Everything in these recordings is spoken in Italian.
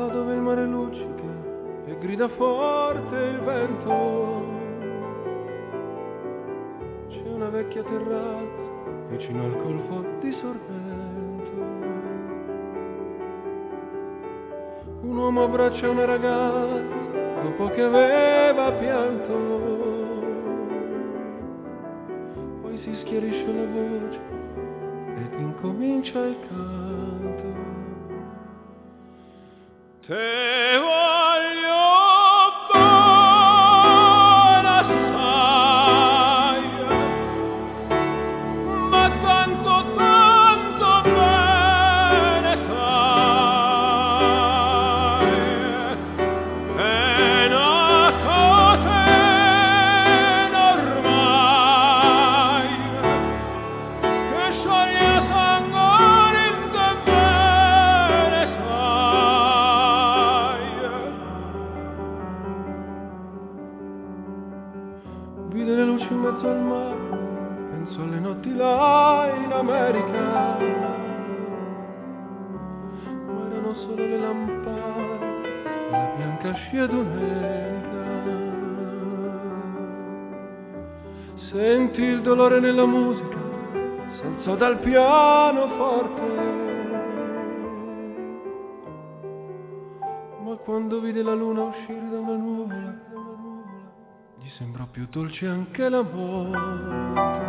dove il mare luccica e grida forte il vento. C'è una vecchia terrazza vicino al golfo di Sorrento. Un uomo abbraccia una ragazza dopo che aveva pianto. Poi si schiarisce la voce ed incomincia il canto. Te voglio bene assai, ma tanto, tanto bene sai, è una catena ormai che scioglie a sangue in te bene sai. Vide le luci in mezzo al mare, penso alle notti là in America, ma erano solo le lampade e la bianca scia d'un'elica. Sentì il dolore nella musica, s'alzò dal pianoforte, ma quando vide la luna uscire da una nuvola, gli sembrò più dolce anche la morte.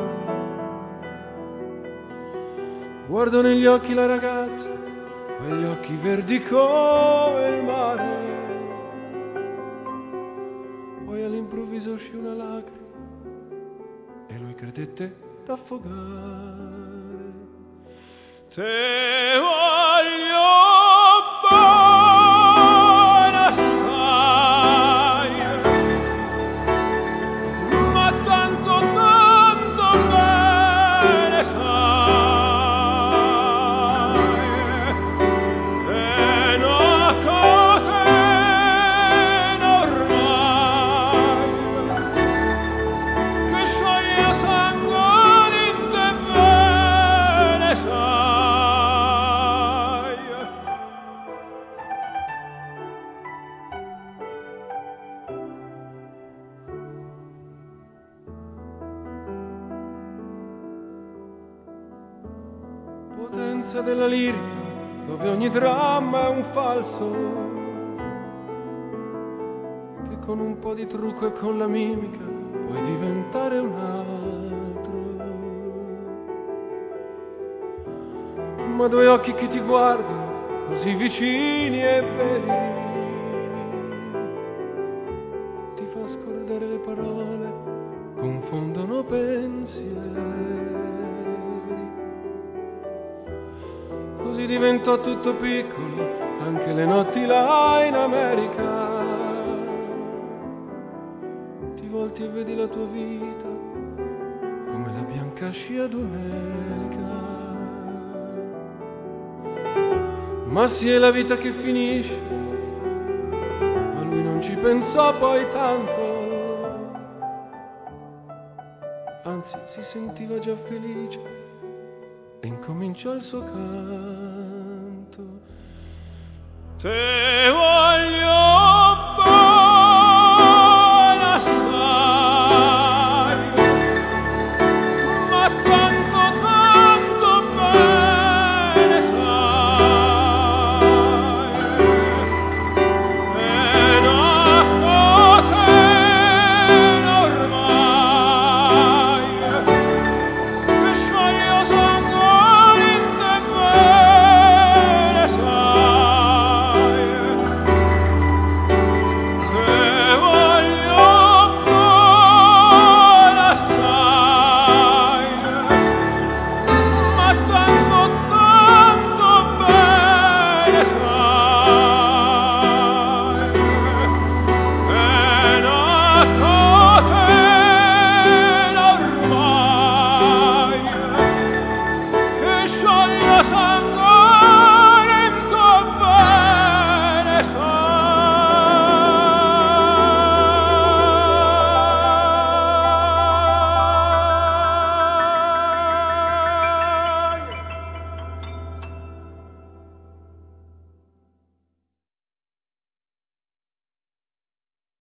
Guardò negli occhi la ragazza, quegli occhi verdi come il mare. Poi all'improvviso uscì una lacrima e lui credette d'affogare. Te voglio bene assai, ma tanto, tanto bene sai, è una catena ormai che scioglie a sangue in te bene sai. Potenza della lirica, dove ogni dramma è un falso, che con un po' di trucco e con la mimica puoi diventare un altro. Ma due occhi che ti guardano così vicini e veri, ti fa scordare le parole, confondono pensieri. Così diventò tutto piccolo, anche le notti là in America. Ti volti e vedi la tua vita come la bianca scia d'un'elica. Ma sì, è la vita che finisce, ma lui non ci pensò poi tanto, anzi si sentiva già felice e incominciò il suo canto.